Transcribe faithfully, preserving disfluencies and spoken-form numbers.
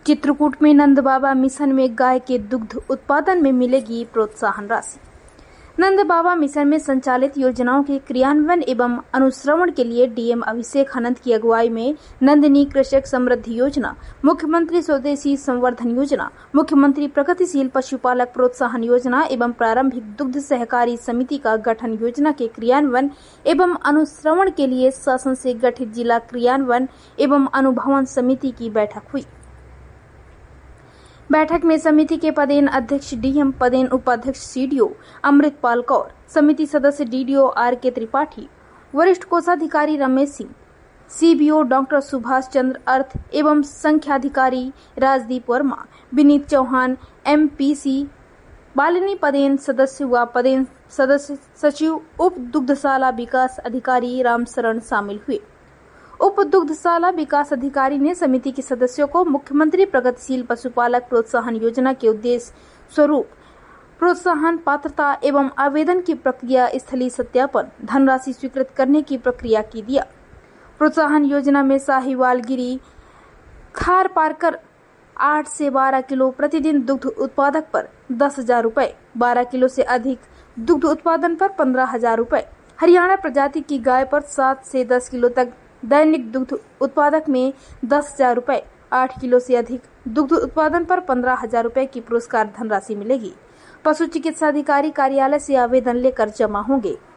चित्रकूट में नंद बाबा मिशन में गाय के दुग्ध उत्पादन में मिलेगी प्रोत्साहन राशि। नंद बाबा मिशन में संचालित योजनाओं के क्रियान्वयन एवं अनुश्रवण के लिए डीएम अभिषेक आनंद की अगुवाई में नंदिनी कृषक समृद्धि योजना, मुख्यमंत्री स्वदेशी संवर्धन योजना, मुख्यमंत्री प्रगतिशील पशुपालक प्रोत्साहन योजना एवं प्रारंभिक दुग्ध सहकारी समिति का गठन योजना के क्रियान्वयन एवं अनुश्रवण के लिए शासन से गठित जिला क्रियान्वयन एवं अनुभवन समिति की बैठक हुई। बैठक में समिति के पदेन अध्यक्ष डीएम, पदेन उपाध्यक्ष सीडीओ अमृतपाल कौर, समिति सदस्य डीडीओ आर के त्रिपाठी, वरिष्ठ कोषाधिकारी रमेश सिंह, सीबीओ डॉक्टर सुभाष चंद्र अर्थ एवं संख्याधिकारी राजदीप वर्मा, विनीत चौहान, एमपीसी बालिनी पदेन सदस्य व पदेन सदस्य सचिव उप दुग्धशाला विकास अधिकारी रामशरण शामिल हुए। उप दुग्धशाला विकास अधिकारी ने समिति के सदस्यों को मुख्यमंत्री प्रगतिशील पशुपालक प्रोत्साहन योजना के उद्देश्य स्वरूप प्रोत्साहन पात्रता एवं आवेदन की प्रक्रिया, स्थलीय सत्यापन, धनराशि स्वीकृत करने की प्रक्रिया की दिया। प्रोत्साहन योजना में साहिवाल गिरी खार पारकर आठ से बारह किलो प्रतिदिन दुग्ध उत्पादक पर दस हजार रूपए, बारह किलो से अधिक दुग्ध उत्पादन पर पंद्रह हजार रूपए, हरियाणा प्रजाति की गाय पर सात से दस किलो तक दैनिक दुग्ध उत्पादक में दस हजार रूपए, आठ किलो से अधिक दुग्ध उत्पादन पर पंद्रह हजार रूपए की पुरस्कार धनराशि मिलेगी। पशु चिकित्सा अधिकारी कार्यालय से आवेदन लेकर जमा होंगे।